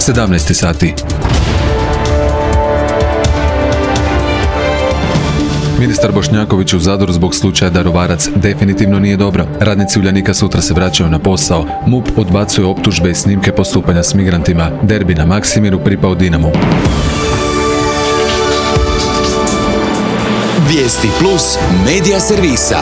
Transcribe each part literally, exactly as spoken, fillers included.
sedamnaest sati. Ministar Bošnjaković u Zadru zbog slučaja Daruvarac definitivno nije dobro. Radnici Uljanika sutra se vraćaju na posao. MUP odbacuje optužbe i snimke postupanja s migrantima. Derbi na Maksimiru pripao Dinamu. Vijesti plus medija servisa.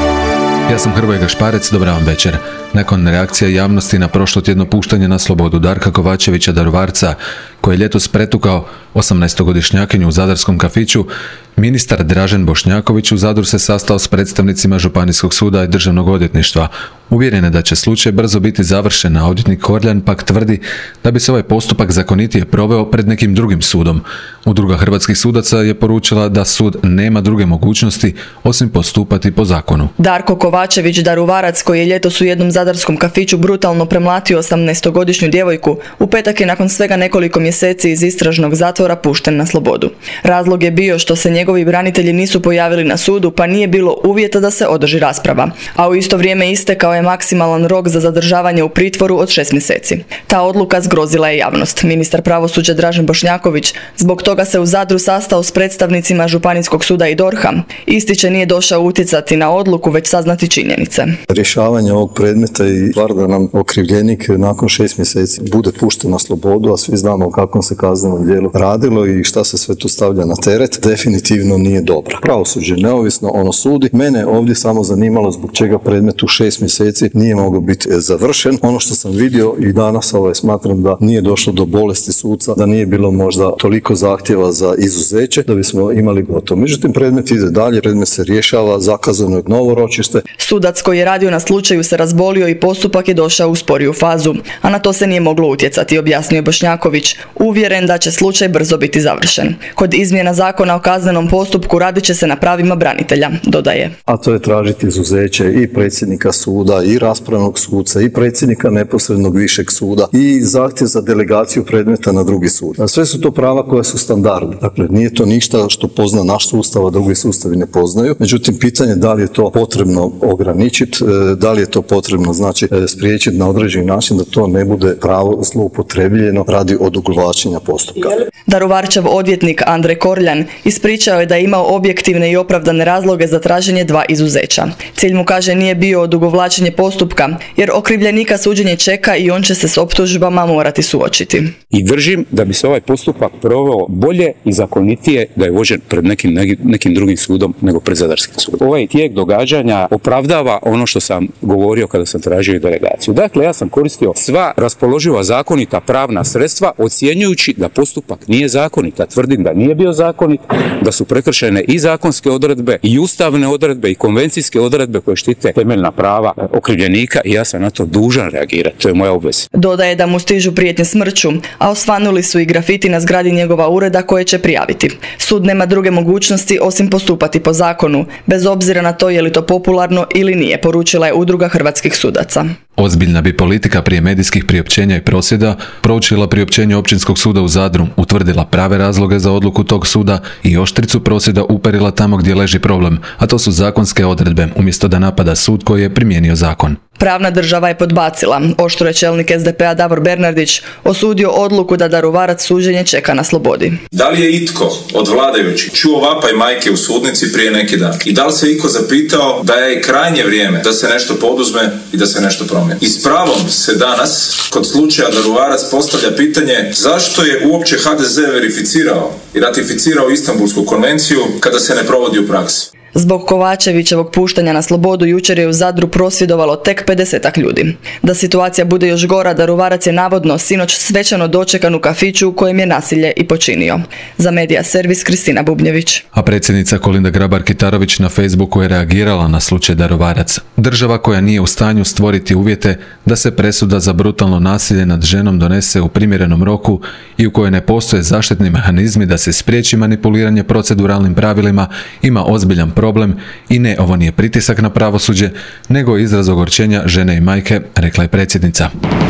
Ja sam Hrvoje Gašparec, dobra vam večer. Nakon reakcije javnosti na prošlotjedno puštanje na slobodu Darka Kovačevića Daruvarca, koji je ljetos pretukao osamnaestogodišnjakinju u zadarskom kafiću, ministar Dražen Bošnjaković u Zadru se sastao s predstavnicima Županijskog suda i Državnog odvjetništva. Uvjeren je da će slučaj brzo biti završen, a odvjetnik Korljan pak tvrdi da bi se ovaj postupak zakonitije proveo pred nekim drugim sudom. Udruga hrvatskih sudaca je poručila da sud nema druge mogućnosti osim postupati po zakonu. Darko Kovačević Daruvarac, koji je ljetos u jednom zadarskom kafiću brutalno premlatio osamnaestogodišnju djevojku, u petak je nakon svega nekoliko mjeseci iz istražnog zatvora pušten na slobodu. Razlog je bio što se njegovi branitelji nisu pojavili na sudu, pa nije bilo uvjeta da se održi rasprava. A u isto vrijeme istekao je maksimalan rok za zadržavanje u pritvoru od šest mjeseci. Ta odluka zgrozila je javnost. Ministar pravosuđa Dražen Bošnjaković zbog toga se u Zadru sastao s predstavnicima Županijskog suda i dorha. Ističe nije došao utjecati na odluku, već saznati činjenice. Rješavanje ovog predmeta i stvar da nam okrivljenik nakon šest mjeseci bude pušten na slobodu, a svi znamo o kakvom se kaznenom djelu radilo i šta se sve tu stavlja na teret, definitivno nije dobro. Pravosuđe neovisno, ono sudi. Mene je ovdje samo zanimalo zbog čega predmet u šest mjeseci nije mogao biti završen. Ono što sam vidio i danas ovaj, smatram da nije došlo do bolesti suca, da nije bilo možda toliko zahtjeva za izuzeće da bismo imali gotovo. Međutim, predmet ide dalje, predmet se rješava, zakazano je novo ročište. Sudac koji je radio na slučaju se razbolio i postupak je došao u sporiju fazu, a na to se nije moglo utjecati, objasnio Bošnjaković, uvjeren da će slučaj brzo biti završen. Kod izmjena zakona o kaznenom postupku radit će se na pravima branitelja, dodaje. A to je tražiti izuzeće i predsjednika suda, i raspravnog suca, i predsjednika neposrednog višeg suda, i zahtjev za delegaciju predmeta na drugi sud. A sve su to prava koja su standardne. Dakle, nije to ništa što pozna naš sustav, a drugi sustavi ne poznaju. Međutim, pitanje da li je to potrebno ograničiti, da li je to potrebno znači spriječiti na određeni način da to ne bude pravo zloupotrebljeno radi odugovlačenja postupka. Daruvarčev odvjetnik Andrej Korljan ispričao je da je imao objektivne i opravdane razloge za traženje dva izuzeća. Cilj mu, kaže, nije bio odugovlačenje postupka, jer okrivljenika suđenje čeka i on će se s optužbama morati suočiti. I držim da bi se ovaj postupak proveo bolje i zakonitije da je vođen pred nekim, nekim drugim sudom nego pred zadarskim sudom. Ovaj tijek događanja opravdava ono što sam govorio kada sam tražio delegaciju. Dakle, ja sam koristio sva raspoloživa zakonita pravna sredstva ocjenjujući da postupak nije zakonit. Ja tvrdim da nije bio zakonit, da su prekršene i zakonske odredbe i ustavne odredbe i konvencijske odredbe koje štite temeljna prava okrivljenika i ja sam na to dužan reagirati. To je moja obveza. Dodaje da mu stižu prijetnje smrću, a osvanuli su i grafiti na zgradi njegova ureda koje će prijaviti. Sud nema druge mogućnosti osim postupati po zakonu, bez obzira na to je li to popularno ili nije, poručila je Udruga hrvatskih sudaca. Ozbiljna bi politika prije medijskih priopćenja i prosvjeda proučila priopćenje Općinskog suda u Zadru, utvrdila prave razloge za odluku tog suda i oštricu prosvjeda uperila tamo gdje leži problem, a to su zakonske odredbe, umjesto da napada sud koji je primijenio zakon. Pravna država je podbacila. Oštro je čelnik es de pe a Davor Bernardić osudio odluku da Daruvarac suđenje čeka na slobodi. Da li je itko od vladajućih čuo vapaj majke u sudnici prije neki dan? I da li se itko zapitao da je krajnje vrijeme da se nešto poduzme i da se nešto promijeni? I s pravom se danas kod slučaja Daruvarac postavlja pitanje zašto je uopće ha de ze verificirao i ratificirao Istanbulsku konvenciju kada se ne provodi u praksi. Zbog Kovačevićevog puštanja na slobodu jučer je u Zadru prosvjedovalo tek pedesetak ljudi. Da situacija bude još gora, Daruvarac je navodno sinoć svečano dočekan u kafiću u kojem je nasilje i počinio. Za Medija servis Kristina Bubnjević. A predsjednica Kolinda Grabar-Kitarović na Facebooku je reagirala na slučaj Daruvarac. Država koja nije u stanju stvoriti uvjete da se presuda za brutalno nasilje nad ženom donese u primjerenom roku i u kojoj ne postoje zaštitni mehanizmi da se spriječi manipuliranje proceduralnim pravilima, ima ozbiljan problem. problem i ne, ovo nije pritisak na pravosuđe, nego izraz ogorčenja žene i majke, rekla je predsjednica.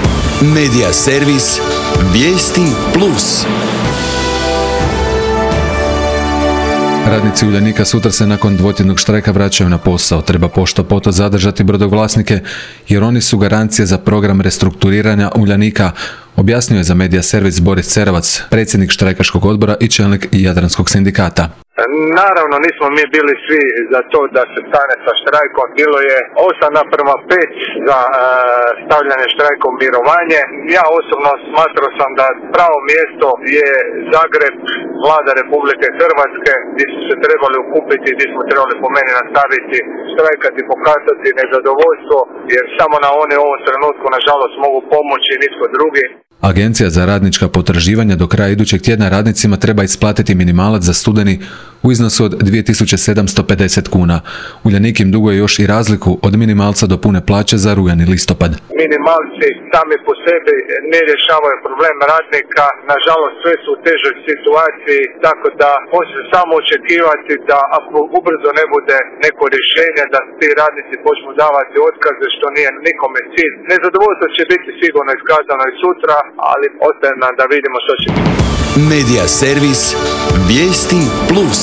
Medija servis Vijesti plus. Radnici Uljanika sutra se nakon dvotjednog štrajka vraćaju na posao. Treba pošto poto zadržati brodovlasnike jer oni su garancije za program restrukturiranja Uljanika objasnio je za Medija Servis Boris Cerovac, predsjednik štrajkaškog odbora i čelnik Jadranskog sindikata. Naravno, nismo mi bili svi za to da se stane sa štrajkom. Bilo je osam naprema pet za e, stavljanje štrajkom mirovanje. Ja osobno smatrao sam da pravo mjesto je Zagreb, vlada Republike Hrvatske, gdje su se trebali okupiti, gdje smo trebali po meni nastaviti štrajkati, pokazati nezadovoljstvo, jer samo na one u ovom trenutku nažalost mogu pomoći i nitko drugi. Agencija za radnička potraživanja do kraja idućeg tjedna radnicima treba isplatiti minimalac za studeni u iznosu od dvije tisuće sedamsto pedeset kuna. Uljanik im duguje još i razliku od minimalca do pune plaće za rujan i listopad. Minimalci sami po sebi ne rješavaju problem radnika, nažalost sve su u težoj situaciji, tako da može samo očekivati da ako ubrzo ne bude neko rješenje da ti radnici počnu davati otkaze, što nije nikome cilj. Nezadovoljstvo će biti sigurno iskazano i sutra, ali ostaje nam da vidimo što će biti. Medija Servis, Vijesti Plus.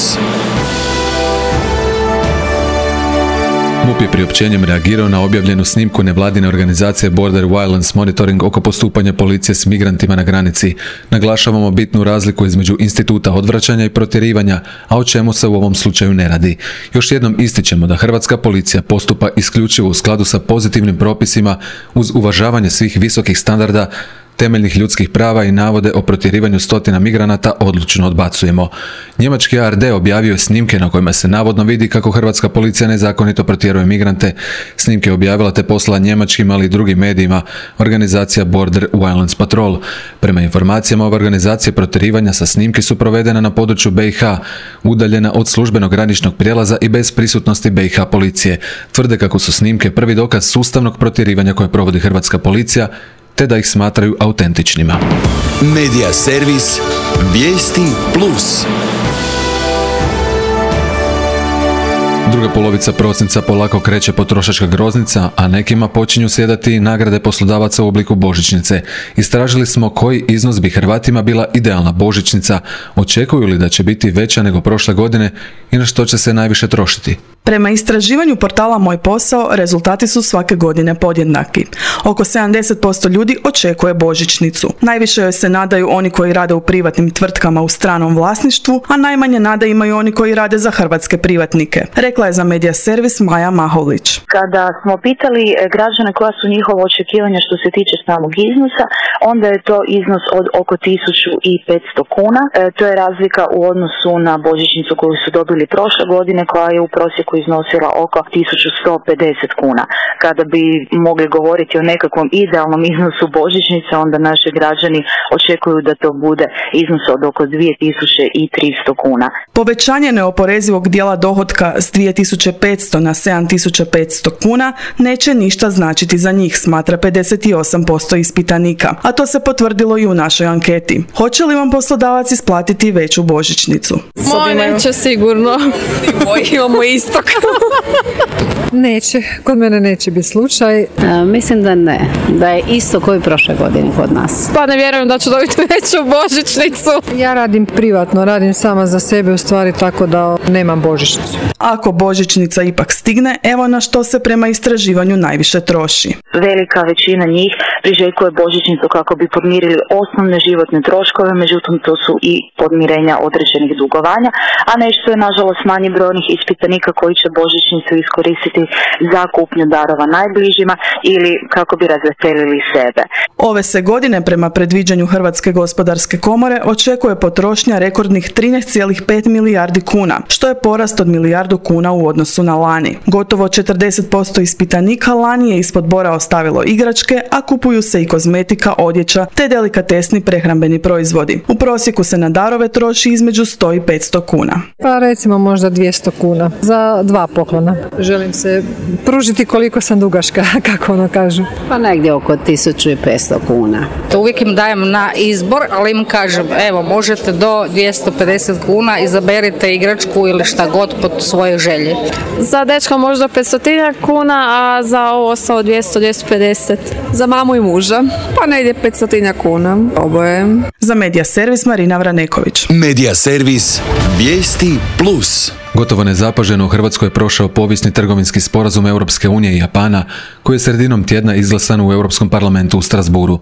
MUP je priopćenjem reagirao na objavljenu snimku nevladine organizacije Border Violence Monitoring oko postupanja policije s migrantima na granici. Naglašavamo bitnu razliku između instituta odvraćanja i protjerivanja, a o čemu se u ovom slučaju ne radi. Još jednom ističemo da hrvatska policija postupa isključivo u skladu sa pozitivnim propisima uz uvažavanje svih visokih standarda temeljnih ljudskih prava i navode o protjerivanju stotina migranata odlučno odbacujemo. Njemački A R D objavio je snimke na kojima se navodno vidi kako hrvatska policija nezakonito protjeruje migrante. Snimke je objavila te poslala njemačkim, ali i drugim medijima organizacija Border Violence Patrol. Prema informacijama ove organizacije, protjerivanja sa snimke su provedena na području B i H, udaljena od službenog graničnog prijelaza i bez prisutnosti B i H policije. Tvrde kako su snimke prvi dokaz sustavnog protjerivanja koje provodi hrvatska policija, te da ih smatraju autentičnima. Medija Servis, Vijesti Plus. Druga polovica prosinca polako kreće potrošačka groznica, a nekima počinju sjedati nagrade poslodavaca u obliku božićnice. Istražili smo koji iznos bi Hrvatima bila idealna božićnica, očekuju li da će biti veća nego prošle godine i na što će se najviše trošiti. Prema istraživanju portala Moj posao, rezultati su svake godine podjednaki. Oko sedamdeset posto ljudi očekuje božićnicu. Najviše joj se nadaju oni koji rade u privatnim tvrtkama u stranom vlasništvu, a najmanje nade imaju oni koji rade za hrvatske privatnike, rekla je za Medija Servis Maja Mahovlić. Kada smo pitali građane koja su njihova očekivanja što se tiče samog iznosa, onda je to iznos od oko tisuću petsto kuna. E, to je razlika u odnosu na božićnicu koju su dobili prošle godine, koja je u prosjeku iznosila oko tisuću sto pedeset kuna. Kada bi mogli govoriti o nekakvom idealnom iznosu božićnice, onda naši građani očekuju da to bude iznos od oko dvije tisuće tristo kuna. Povećanje neoporezivog dijela dohotka s dvije tisuće petsto na sedam tisuća petsto kuna neće ništa značiti za njih, smatra pedeset osam posto ispitanika, a to se potvrdilo i u našoj anketi. Hoće li vam poslodavac isplatiti veću božićnicu? Moj neće sigurno. Imamo istok. Neće, kod mene neće biti slučaj. E, mislim da ne, da je isto koji prošle godine kod nas. Pa ne vjerujem da ću dobiti veću božićnicu. Ja radim privatno, radim sama za sebe u stvari, tako da nemam božićnicu. Ako božićnica ipak stigne, evo na što se prema istraživanju najviše troši. Velika većina njih priželjkuje božićnicu kako bi podmirili osnovne životne troškove, međutim to su i podmirenja određenih dugovanja, a nešto je nažalost manji broj onih ispitanika koji će božićnicu iskoristiti za kupnju darova najbližima ili kako bi razveselili sebe. Ove se godine prema predviđanju Hrvatske gospodarske komore očekuje potrošnja rekordnih trinaest zarez pet milijardi kuna, što je porast od milijardu kuna u odnosu na lani. Gotovo četrdeset posto ispitanika lani je ispod bora ostavilo igračke, a kupuju se i kozmetika, odjeća te delikatesni prehrambeni proizvodi. U prosjeku se na darove troši između sto i petsto kuna. Pa recimo možda dvjesto kuna za dva poklona. Želim se pružiti koliko sam dugaška, kako ono kažu. Pa negdje oko tisuću petsto kuna. To uvijek im dajem na izbor, ali im kažem, evo, možete do dvjesto pedeset kuna, izaberite igračku ili šta god pod svoje želje. Za dečka možda petsto kuna, a za ovo ostalo dvjesto do dvjesto pedeset. Za mamu i muža, pa negdje petsto kuna, oboje. Za Medija Servis Marina Vraneković. Medija Servis, Vijesti Plus. Gotovo nezapaženo u Hrvatskoj je prošao povijesni trgovinski sporazum Europske unije i Japana, koji je sredinom tjedna izglasan u Europskom parlamentu u Strasburu.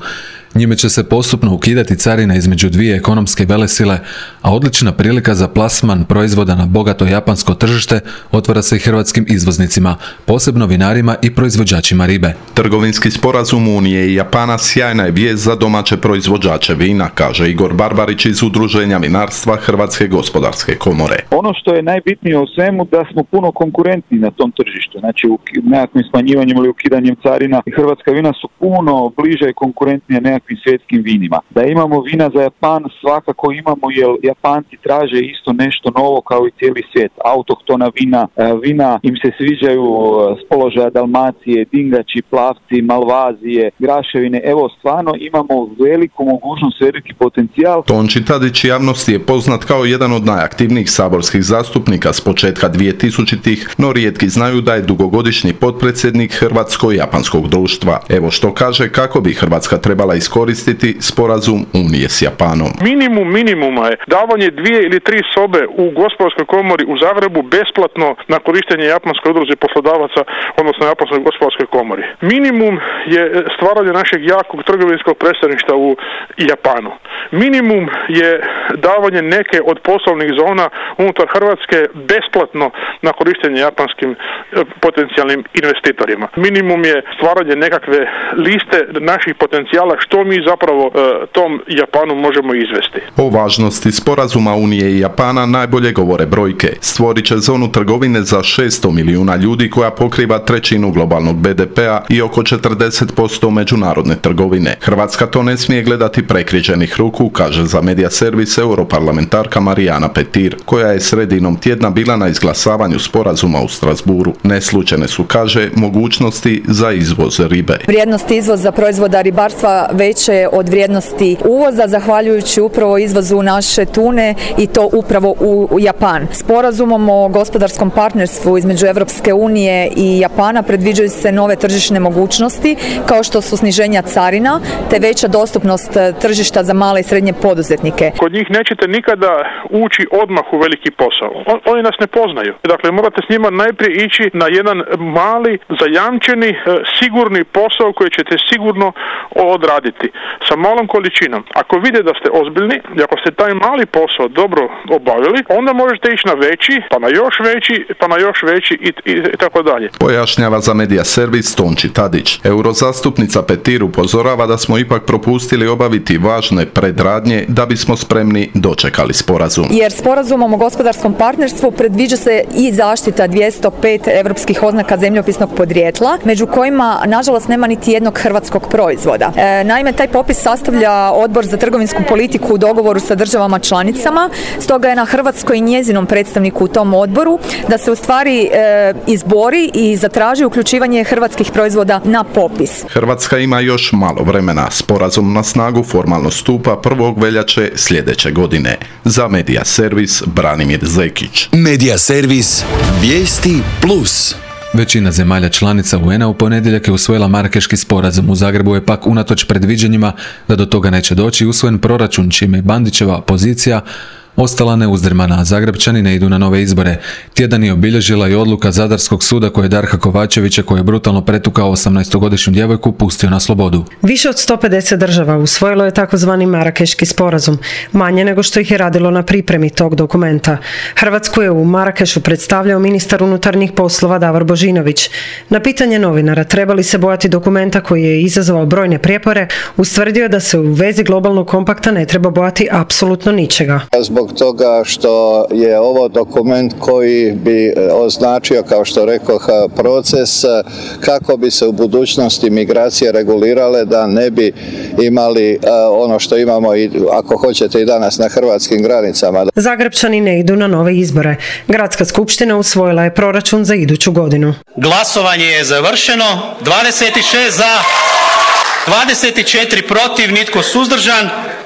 Njime će se postupno ukidati carina između dvije ekonomske velesile, a odlična prilika za plasman proizvoda na bogato japansko tržište otvara se i hrvatskim izvoznicima, posebno vinarima i proizvođačima ribe. Trgovinski sporazum Unije i Japana sjajna je vijest za domaće proizvođače vina, kaže Igor Barbarić iz Udruženja vinarstva Hrvatske gospodarske komore. Ono što je najbitnije u svemu da smo puno konkurentni na tom tržištu, znači u nekakvim smanjivanjem ili ukidanjem carina hrvatska vina su puno bliže i konkurentnije nekakvim svjetskim vinima. Da imamo vina za Japan svakako imamo, jer Japanci traže isto nešto novo kao i cijeli svijet. Autohtona vina, vina im se sviđaju s položaja Dalmacije, dingači, plavci, malvazije, graševine. Evo stvarno imamo veliku mogućnost, veliki potencijal. Tonči Tadić javnosti je poznat kao jedan od najaktivnijih saborskih zastupnika s početka dvije tisućitih, no rijetki znaju da je dugogodišnji potpredsjednik Hrvatsko-japanskog društva. Evo što kaže kako bi Hrvatska trebala iskoristiti sporazum Unije s Japanom. Minimum minimuma je davanje dvije ili tri sobe u gospodarskoj komori u Zagrebu besplatno na korištenje japanskoj udruzi poslodavaca, odnosno japanskoj gospodarskoj komori. Minimum je stvaranje našeg jakog trgovinskog predstavništva u Japanu. Minimum je davanje neke od poslovnih zona unutar Hrvatske besplatno na korištenje japanskim potencijalnim investitorima. Minimum je stvaranje nekakve liste naših potencijala što mi zapravo e, tom Japanu možemo izvesti. O važnosti sporazuma Unije i Japana najbolje govore brojke. Stvorit će zonu trgovine za šesto milijuna ljudi koja pokriva trećinu globalnog be de pea i oko četrdeset posto međunarodne trgovine. Hrvatska to ne smije gledati prekriženih ruku, kaže za Medija Servis europarlamentarka Marijana Petir, koja je sredinom tjedna bila na izglasavanju sporazuma u Strasburu. Neslučajne su, kaže, mogućnosti za izvoz ribe. Vrijednost izvoza proizvoda ribarstva veće je od vrijednosti uvoza, zahvaljujući upravo izvozu naše tune i to upravo u Japan. Sporazumom o gospodarskom partnerstvu između Europske unije i Japana predviđaju se nove tržišne mogućnosti, kao što su sniženja carina, te veća dostupnost tržišta za male i srednje poduzetnike. Kod njih nećete nikada ući odmah u veliki posao. Oni nas ne poznaju. Dakle, morate s njima najprije ići na jedan mali, zajamčeni, sigurni posao koji ćete sigurno odraditi sa malom količinom. Ako vide da ste ozbiljni i ako ste taj mali posao dobro obavili, onda možete ići na veći, pa na još veći, pa na još veći i, i, i tako dalje. Pojašnjava za Medija Servis Tonči Tadić. Eurozastupnica Petir upozorava da smo ipak propustili obaviti važne predradnje da bismo spremni dočekali sporazum. Jer sporazumom o gospodarskom partnerstvu predviđa se i zaštita dvjesto pet europskih oznaka zemljopisnog podrijetla, među kojima nažalost nema niti jednog hrvatskog proizvoda. E, naime, taj popis sastavlja Odbor za trgovinsku politiku u dogovoru sa državama članicama, stoga je na Hrvatskoj i njezinom predstavniku u tom odboru da se u stvari e, izbori i zatraži uključivanje hrvatskih proizvoda na popis. Hrvatska ima još malo vremena. Sporazum na snagu formalno stupa prvog veljače sljedeće godine. Za Medija Servis Branimir Zekić. Medija Servis Vijesti plus. Većina zemalja članica U N-a u ponedjeljak je usvojila Marakeški sporazum. U Zagrebu je pak unatoč predviđanjima da do toga neće doći usvojen proračun, čime je Bandićeva pozicija ostala neuzdrmana, a Zagrebčani ne idu na nove izbore. Tjedan je obilježila i odluka Zadarskog suda koje je Darka Kovačevića, koji je brutalno pretukao osamnaestogodišnju djevojku, pustio na slobodu. Više od sto pedeset država usvojilo je takozvani Marakeški sporazum, manje nego što ih je radilo na pripremi tog dokumenta. Hrvatsku je u Marakešu predstavljao ministar unutarnjih poslova Davor Božinović. Na pitanje novinara treba li se bojati dokumenta koji je izazvao brojne prijepore, ustvrdio je da se u vezi globalnog kompakta ne treba bojati apsolutno ničega. Zbog toga što je ovo dokument koji bi označio, kao što rekoh, proces kako bi se u budućnosti migracije regulirale, da ne bi imali ono što imamo i, ako hoćete, i danas na hrvatskim granicama. Zagrebčani ne idu na nove izbore. Gradska skupština usvojila je proračun za iduću godinu. Glasovanje je završeno. dvadeset šest za, dvadeset četiri protiv, nitko suzdržan.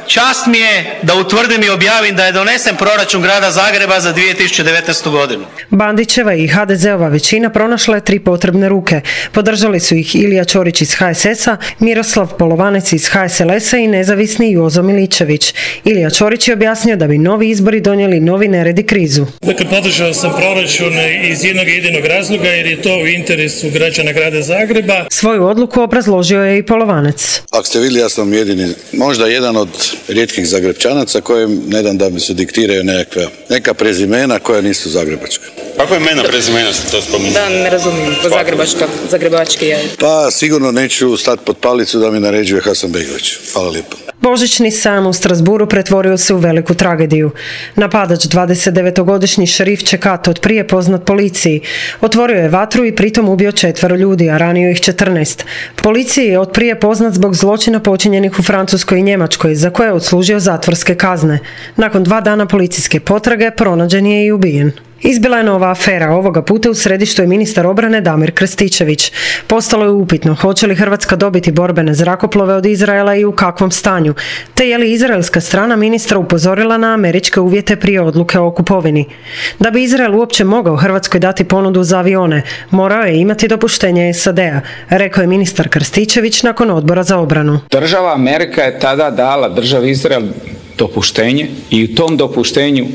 čast mi je da utvrdim i objavim da je donesen proračun grada Zagreba za dvije tisuće devetnaestu godinu. Bandićeva i ha de zeva većina pronašla je tri potrebne ruke. Podržali su ih Ilija Ćorić iz ha es es a, Miroslav Polovanec iz ha es el es a i nezavisni Jozo Miličević. Ilija Ćorić je objasnio da bi novi izbori donijeli novi nered i krizu. Dakle, podržao sam proračun iz jednog jedinog razloga jer je to u interesu građana grada Zagreba. Svoju odluku obrazložio je i Polovanec. Ako ste vidjeli, ja sam jedini, možda jedan od rijetkih Zagrebčanaca kojem ne dam da mi se diktiraju nekakva, neka prezimena koja nisu zagrebačka. Kako je mena prezimena ste to spominjali? Da, ne razumijem, zagrebačka, zagrebački je. Pa sigurno neću stati pod palicu da mi naređuje Hasanbegović. Hvala lijepo. Božićni sajam u Strasburu pretvorio se u veliku tragediju. Napadač, dvadesetdevetogodišnji šerif Čekat, od prije poznat policiji, otvorio je vatru i pritom ubio četvero ljudi, a ranio ih četrnaest. Policiji je od prije poznat zbog zločina počinjenih u Francuskoj i Njemačkoj, za koje je odslužio zatvorske kazne. Nakon dva dana policijske potrage pronađen je i ubijen. Izbila je nova afera, ovoga puta u središtu je ministar obrane Damir Krstičević. Postalo je upitno hoće li Hrvatska dobiti borbene zrakoplove od Izraela i u kakvom stanju, te je li izraelska strana ministra upozorila na američke uvjete prije odluke o kupovini. Da bi Izrael uopće mogao Hrvatskoj dati ponudu za avione, morao je imati dopuštenje es a de a, rekao je ministar Krstičević nakon odbora za obranu. Država Amerika je tada dala državi Izrael dopuštenje i u tom dopuštenju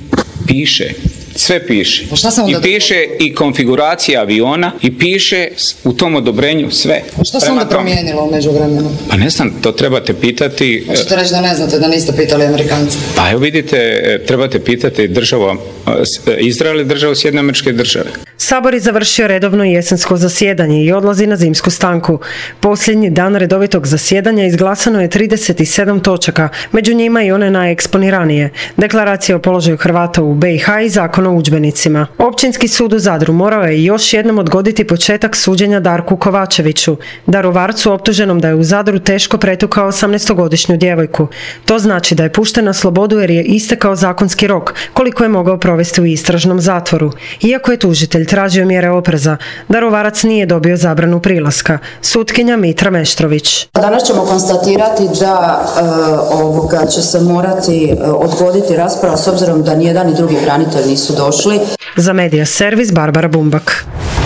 piše, sve piše. I piše i konfiguracija aviona i piše u tom odobrenju sve. Šta se onda promijenilo u međuvremenu? Pa ne znam, to trebate pitati. Hoćete reći da ne znate, da niste pitali Amerikanci? Pa evo vidite, trebate pitati država Izrael i državu Sjedinjene Američke Države. Sabor je završio redovno jesensko zasjedanje i odlazi na zimsku stanku. Posljednji dan redovitog zasjedanja izglasano je trideset sedam točaka, među njima i one najeksponiranije. Deklaracija o položaju Hrvata u be i ha i zakon o udžbenicima. Općinski sud u Zadru morao je još jednom odgoditi početak suđenja Darku Kovačeviću, Daruvarcu optuženom da je u Zadru teško pretukao osamnaestogodišnju djevojku. To znači da je pušten na slobodu jer je istekao zakonski rok, koliko je mogao provesti u istražnom zatvoru. Iako je tužitelj tražio mjere opreza, Daruvarac nije dobio zabranu prilaska. Sutkinja Mitra Meštrović. Danas ćemo konstatirati da e, ovoga će se morati e, odgoditi rasprava s obzirom da nijedan i drugi branitelj nisu došli. Za Medija servis Barbara Bumbak.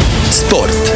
Sport.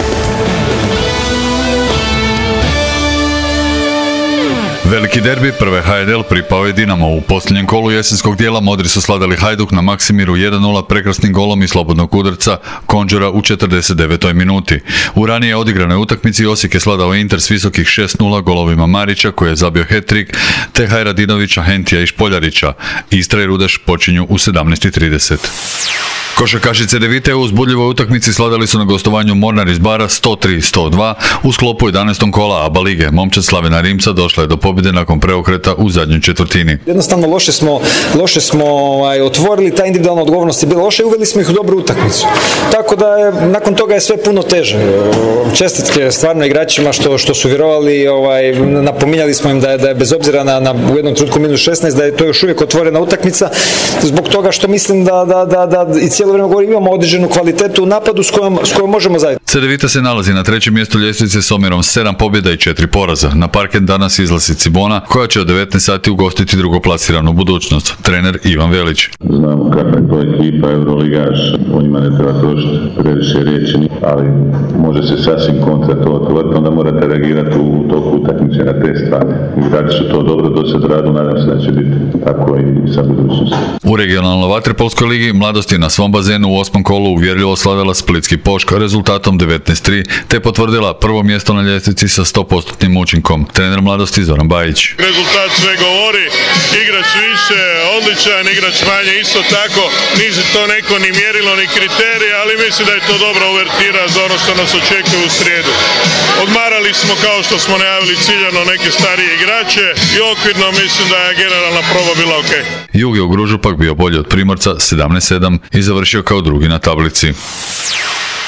Veliki derbi prve ha en el pripao je Dinamo. U posljednjem kolu jesenskog dijela modri su sladali Hajduk na Maksimiru jedan nula prekrasnim golom i slobodnog udarca Konđura u četrdeset devetoj minuti. U ranije odigranoj utakmici Osijek je sladao Inter s visokih šest nula golovima Marića koji je zabio hat-trick, te Hajradinovića, Hentija i Špoljarića. Istra i Rudeš počinju u sedamnaest i trideset. Košarkaši Cedevite u uzbudljivoj utakmici sladali su na gostovanju Mornar iz Bara sto tri sto dva u sklopu jedanaestog kola A B A lige. Momčad Slavena Rimca došla je do pobjede nakon preokreta u zadnjoj četvrtini. Jednostavno loše smo, loše smo ovaj, otvorili, ta individualna odgovornost je bila loša i uveli smo ih u dobru utakmicu. Tako da je, nakon toga je sve puno teže. Čestitke stvarno igračima što, što su vjerovali, ovaj, napominjali smo im da je, da je bez obzira na, na u jednom trenutku minus šesnaest, da je to još uvijek otvorena utakmica, zbog toga što mislim da, da, da, da i cijelo vrijeme govorim, imamo određenu kvalitetu u napadu s kojom, s kojom možemo zajedno. Cedevita se nalazi na trećem mjestu ljestvice s omjerom sedam pobjeda i četiri poraza. Na parket danas izlazi Cibona, koja će od devetnaest sati ugostiti drugoplasiranu budućnost. Trener Ivan Velić. Znamo kakva je to ekipa, Euroligaš, o njima ne treba trošiti previše riječi, ali može se sasvim kontra to otvoriti, onda morate reagirati u toku utakmice na te stvari. Igrači su to dobro do sad radu, nadam se da će biti tako i sa budućnosti. U regionalnoj vaterpolskoj ligi Mladost je na svom bazenu u osmom kolu uvjerljivo slavila Splitski Pošk rezultatom devetnaest tri, te potvrdila prvo mjesto na ljestvici sa sto posto učinkom. Trener Mladosti Zoran Bajić. Rezultat sve govori, igrač više, odličan, igrač manje isto tako, nije to neko ni mjerilo ni kriterij, ali mislim da je to dobra uvertira za ono što nas očekuje u srijedu. Odmarali smo, kao što smo najavili, ciljano neke starije igrače i okvirno mislim da je generalna proba bila ok. Jug je u Gružu pak bio bolji od Primorca sedamnaest sedam i završio kao drugi na tablici.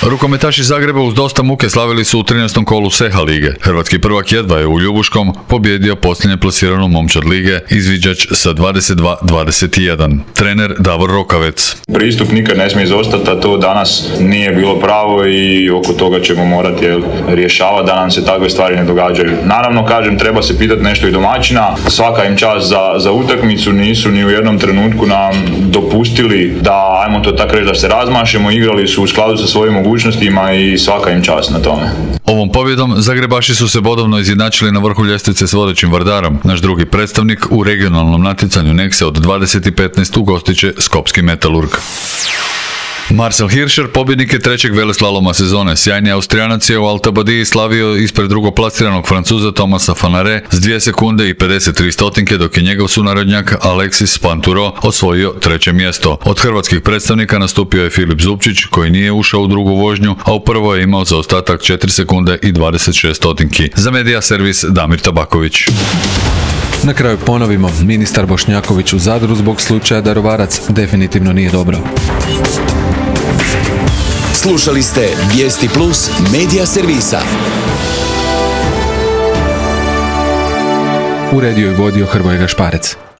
Rukometaši Zagreba uz dosta muke slavili su u trinaestom kolu Seha lige. Hrvatski prvak jedva je u Ljubuškom pobjedio posljednje plasiranu momčad lige, Izviđač sa dvadeset dva dvadeset jedan. Trener Davor Rokavec. Pristup nikad ne smije izostati, a to danas nije bilo pravo i oko toga ćemo morati rješavati da nam se takve stvari ne događaju. Naravno, kažem, treba se pitati nešto i domaćina. Svaka im čast za, za utakmicu, nisu ni u jednom trenutku nam dopustili da, ajmo to tako reći, da se razmašemo, igrali su u skladu sa svojim mogućnostima i svaka im čast na tome. Ovom pobjedom Zagrebaši su se bodovno izjednačili na vrhu ljestvice s vodećim Vardarom. Naš drugi predstavnik u regionalnom natjecanju Nekse od dvadeset petnaest ugostit će Skopski Metalurg. Marcel Hirscher, pobjednik je trećeg veleslaloma sezone. Sjajni Austrijanac je u Alta-Badiji slavio ispred drugoplasiranog Francuza Tomasa Fanare s dvije sekunde i pedeset tri stotinke, dok je njegov sunarodnjak Alexis Panturo osvojio treće mjesto. Od hrvatskih predstavnika nastupio je Filip Zupčić, koji nije ušao u drugu vožnju, a u prvo je imao zaostatak četiri sekunde i dvadeset šest stotinki. Za Medija servis Damir Tabaković. Na kraju ponovimo, ministar Bošnjaković u Zadru zbog slučaja Daruvarac definitivno nije dobro. Slušali ste Vijesti Plus Medija servisa. Uredio i vodio Hrvoje Gašparec.